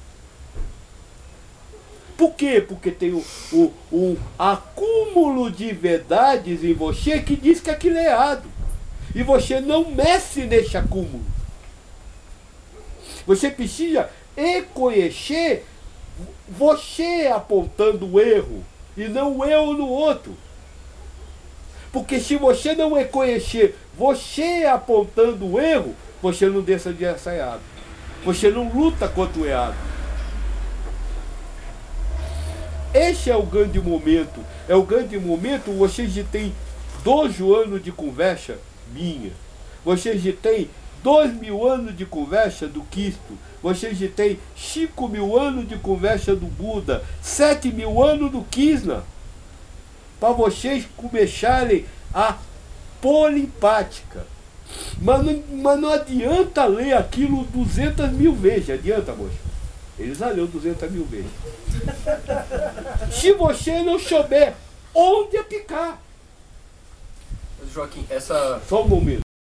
[SPEAKER 1] Por quê? Porque tem um acúmulo de verdades em você que diz que aquilo é errado. E você não mexe nesse acúmulo. Você precisa reconhecer você apontando o erro e não o erro no outro. Porque se você não reconhecer você apontando o erro, você não deixa de ser errado. Você não luta contra o errado. Esse é o grande momento. É o grande momento. Vocês já têm 12 anos de conversa minha. Vocês já têm 2.000 anos de conversa do Cristo. Vocês já têm 5.000 anos de conversa do Buda. 7.000 anos do Krishna. Para vocês começarem a polipática. Mas não adianta ler aquilo 200.000 vezes. Adianta, moço? Eles já leu 200.000 vezes. Se você não souber onde aplicar.
[SPEAKER 2] Joaquim, essa...
[SPEAKER 1] Só um momento.